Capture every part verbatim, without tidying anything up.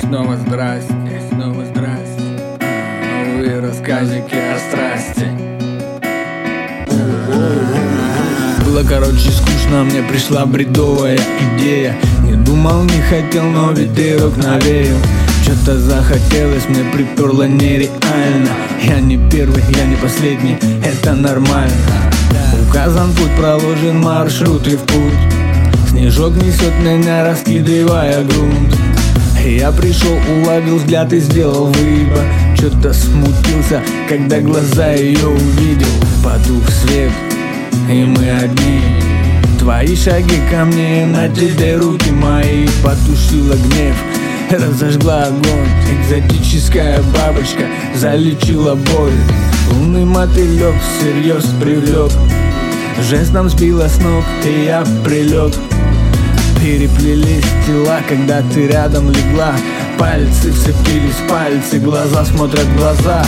снова здрасте, снова здрасте. Новые рассказики о страсти. Было, короче, скучно, мне пришла бредовая идея. Не думал, не хотел, но ветерок навеял. Что-то захотелось, мне приперло нереально. Я не первый, я не последний, это нормально. Указан путь, проложен маршрут и в путь. Снежок несет меня, раскидывая грунт. Я пришел, уловил взгляд и сделал выбор. Что-то смутился, когда глаза ее увидел. Потух свет, и мы одни. Твои шаги ко мне, на тебе руки мои. Потушила гнев, разожгла огонь. Экзотическая бабочка залечила боль. Лунный мотылек всерьез привлек. Жестом сбила с ног, и я прилег. Переплелись тела, когда ты рядом легла. Пальцы вцепились в пальцы, глаза смотрят в глаза.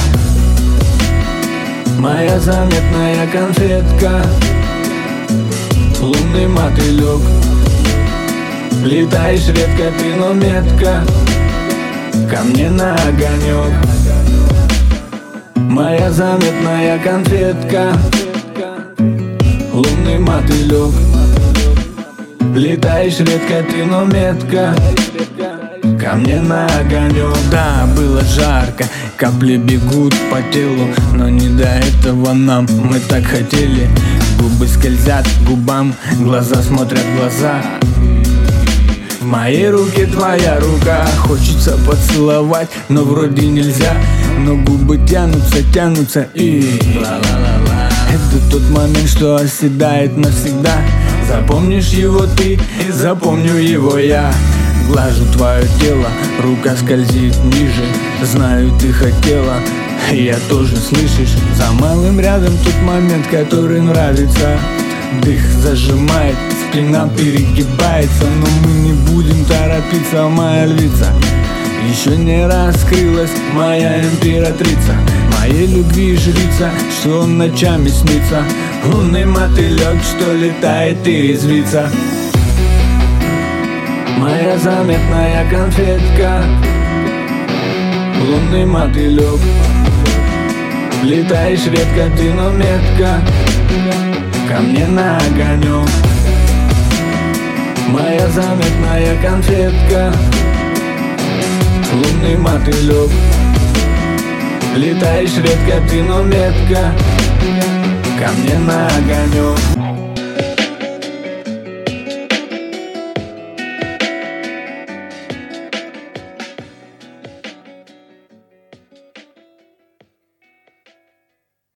Моя заметная конфетка, лунный мотылек. Летаешь редко ты, но метко ко мне на огонек. Моя заметная конфетка, лунный мотылек. Летаешь редко ты, но метко ко мне на огонек. Да, было жарко, капли бегут по телу, но не до этого нам, мы так хотели. Губы скользят к губам, глаза смотрят в глаза. В моей руке твоя рука, хочется поцеловать, но вроде нельзя. Но губы тянутся, тянутся и ла-ла-ла-ла. Это тот момент, что оседает навсегда. Запомнишь его ты, и запомню его я. Глажу твое тело, рука скользит ниже. Знаю, ты хотела, я тоже, слышишь? За малым рядом тот момент, который нравится. Дых зажимает, спина перегибается. Но мы не будем торопиться, моя львица. Еще не раскрылась моя императрица. Моей любви жрица, что он ночами снится. Лунный мотылек, что летает и резвится. Моя заметная конфетка, лунный мотылек. Летаешь редко ты, но метко ко мне на огонек. Моя заметная конфетка, лунный мотылек. Летаешь редко ты, но метко ко мне на огонек.